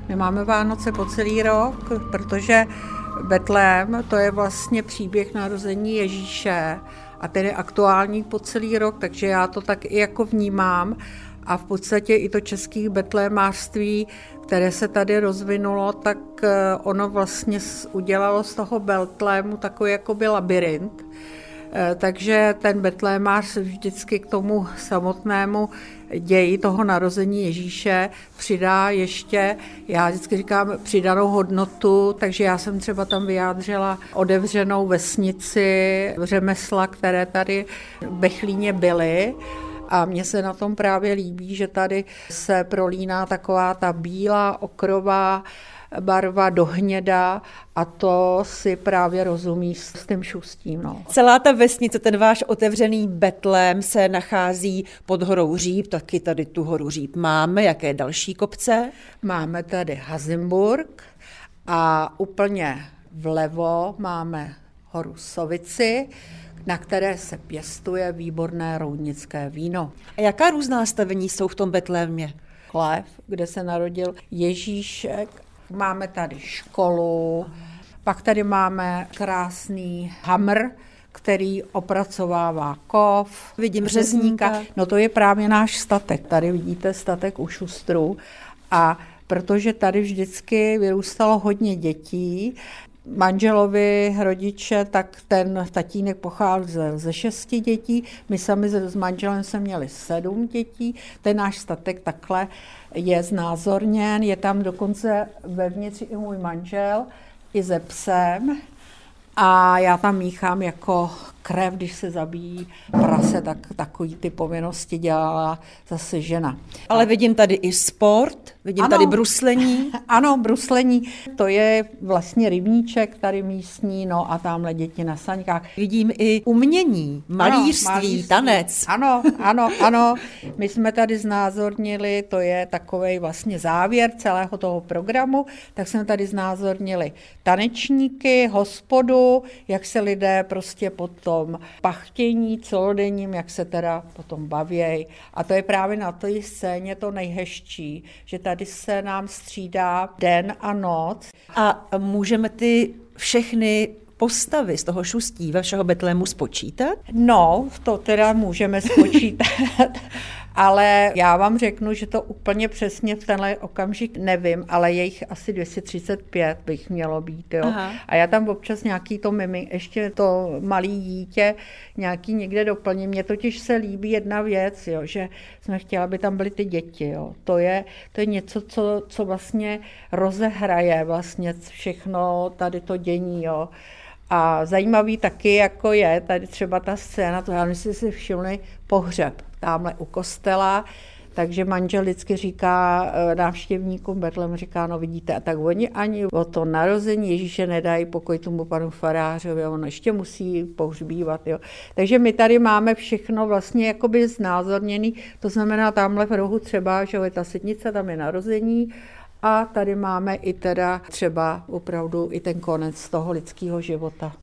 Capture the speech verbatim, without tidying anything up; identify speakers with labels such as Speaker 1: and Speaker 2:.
Speaker 1: My máme Vánoce po celý rok, protože Betlém, to je vlastně příběh narození Ježíše a ten je aktuální po celý rok, takže já to tak i jako vnímám. A v podstatě i to české betlémářství, které se tady rozvinulo, tak ono vlastně udělalo z toho Betlému takový jakoby labyrint. Takže ten betlémář vždycky k tomu samotnému ději toho narození Ježíše přidá ještě, já vždycky říkám, přidanou hodnotu, takže já jsem třeba tam vyjádřila otevřenou vesnici řemesla, které tady v Bechlíně byly. A mně se na tom právě líbí, že tady se prolíná taková ta bílá okrová barva do hněda a to si právě rozumí s tím šustím. No.
Speaker 2: Celá ta vesnice, ten váš otevřený Betlém se nachází pod horou Říp, taky tady tu horu Říp máme. Jaké další kopce?
Speaker 1: Máme tady Hazimburg a úplně vlevo máme horu Sovici, na které se pěstuje výborné roudnické víno.
Speaker 2: A jaká různá stavení jsou v tom Betlémě?
Speaker 1: Chlév, kde se narodil Ježíšek. Máme tady školu, pak tady máme krásný hamr, který opracovává kov.
Speaker 2: Vidím řezníka.
Speaker 1: No to je právě náš statek. Tady vidíte statek u šustrů. A protože tady vždycky vyrůstalo hodně dětí, manželovi rodiče, tak ten tatínek pocházel ze šesti dětí, my sami s manželem jsme měli sedm dětí, ten náš statek takhle je znázorněn, je tam dokonce vevnitř i můj manžel, i se psem a já tam míchám jako krev, když se zabíjí prase, tak takový ty povinnosti dělala zase žena.
Speaker 2: Ale vidím tady i sport, vidím ano, tady bruslení.
Speaker 1: Ano, bruslení, to je vlastně rybníček tady místní, no a tamhle děti na saňkách.
Speaker 2: Vidím i umění, malířství, ano, malířství, tanec.
Speaker 1: Ano, ano, ano. My jsme tady znázornili, to je takovej vlastně závěr celého toho programu, tak jsme tady znázornili tanečníky, hospodu, jak se lidé prostě potom pachtění celodenním, jak se teda potom bavějí. A to je právě na té scéně to nejhezčí, že tady se nám střídá den a noc.
Speaker 2: A můžeme ty všechny postavy z toho šustí vašeho Betlému spočítat?
Speaker 1: No, to teda můžeme spočítat. Ale já vám řeknu, že to úplně přesně v tenhle okamžik nevím, ale je jich asi dvě stě třicet pět bych mělo být. Jo. A já tam občas nějaký to mimi, ještě to malý dítě nějaký někde doplním. Mně totiž se líbí jedna věc, jo, že jsme chtěli, aby tam byly ty děti. Jo. To, je, to je něco, co, co vlastně rozehraje vlastně všechno tady to dění. Jo. A zajímavý taky, jako je tady třeba ta scéna, to já myslím, si všimli pohřeb tamhle u kostela, takže manžel vždycky říká návštěvníkům Betlém, říká, no vidíte, a tak oni ani o to narození Ježíše nedají pokoj tomu panu farářovi, on ještě musí pohřbívat, jo. Takže my tady máme všechno vlastně jakoby znázorněný, to znamená tamhle v rohu třeba, že je ta sednice, tam je narození, a tady máme i teda třeba opravdu i ten konec toho lidského života.